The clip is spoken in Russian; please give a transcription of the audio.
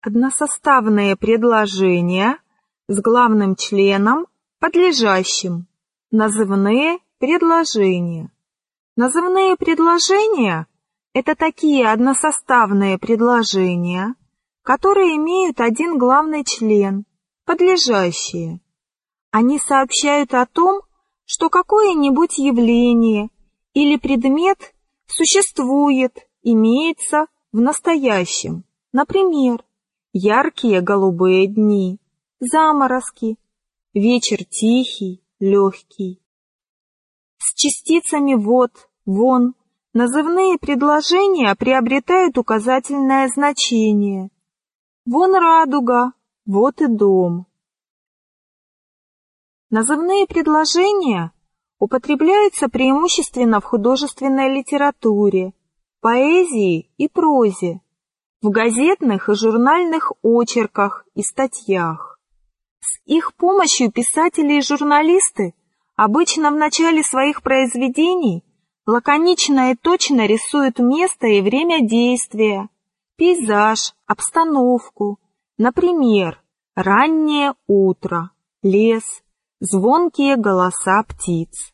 Односоставные предложения с главным членом, подлежащим. Назывные предложения. Назывные предложения – это такие односоставные предложения, которые имеют один главный член, подлежащие. Они сообщают о том, что какое-нибудь явление или предмет существует, имеется в настоящем. Например, яркие голубые дни, заморозки, вечер тихий, легкий. С частицами «вот», «вон» назывные предложения приобретают указательное значение. Вон радуга, вот и дом. Назывные предложения употребляются преимущественно в художественной литературе, поэзии и прозе, в газетных и журнальных очерках и статьях. С их помощью писатели и журналисты обычно в начале своих произведений лаконично и точно рисуют место и время действия, пейзаж, обстановку, например, раннее утро, лес, звонкие голоса птиц.